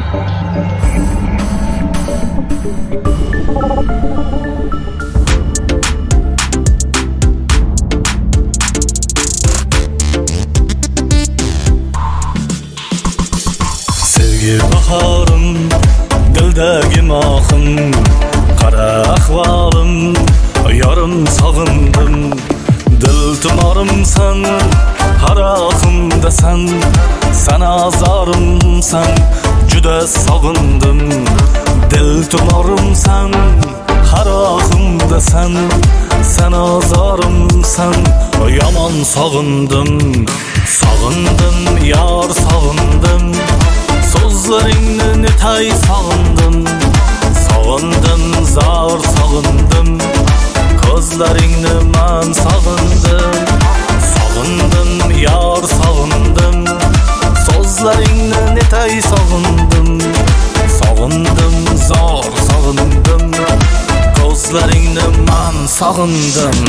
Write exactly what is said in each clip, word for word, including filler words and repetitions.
Sevgi baharım, dildagi mohim, qara ahvolim, yorim sog'indim. Dil tumorimsan, haroqimdasan, sana zorimsan, juda sog'indim. Dil tumorimsan, haroqimdasan, sana zorimsan, yomon sog'indim. Sog'indim, yor sog'indim. So'zlaringni netay sog'indim. Sog'indim, zor sog'indim. Ko'zlaringni man sog'indim. Sog'indim, yor sog'indim. So'zlaringni netay sog'indim. Sog'indim, zor sog'indim. Ko'zlaringni man sog'indim.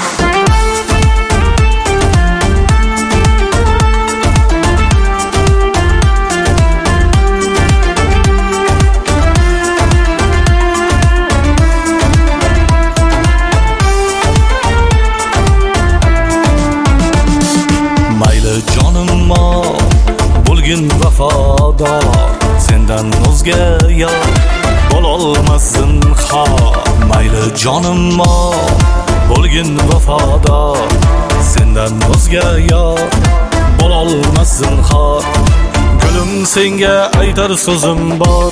Jonimmo bo'lgin vafodor, sendan o'zga yor bo'lolmas zinhor. Mayli jonimmo bo'lgin vafodor, sendan o'zga yor bo'lolmas zinhor. Gulim, senga aytar so'zim bor.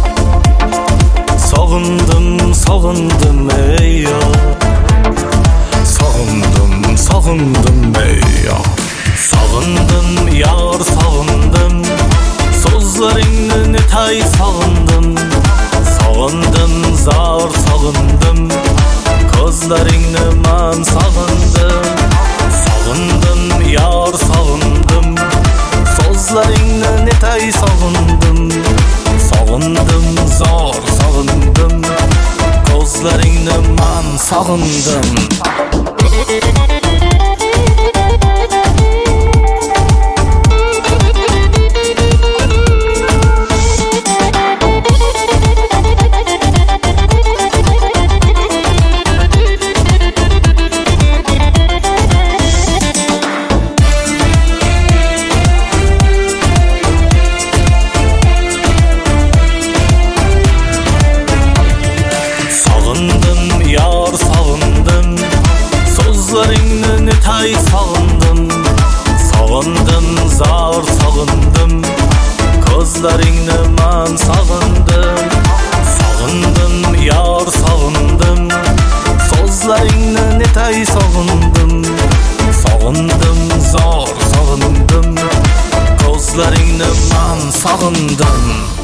Sog'indim, sog'indim ey yor. Sog'indim, sog'indim ey yor. Sog'indim, yor sog'indim. So'zlaringni netay sog'indim. Sog'indim, zor sog'indim. Ko'zlaringni man sog'indim. Sog'indim, yor sog'indim. So'zlaringni netay sog'indim. Sog'indim, zor sog'indim. Ko'zlaringni man sog'indim. So'zlaringni netay sog'indim. Sog'indim, zor sog'indim. Ko'zlaringni man sog'indim. Sog'indim, yor sog'indim. So'zlaringni netay sog'indim. Sog'indim, zor sog'indim. Ko'zlaringni man sog'indim.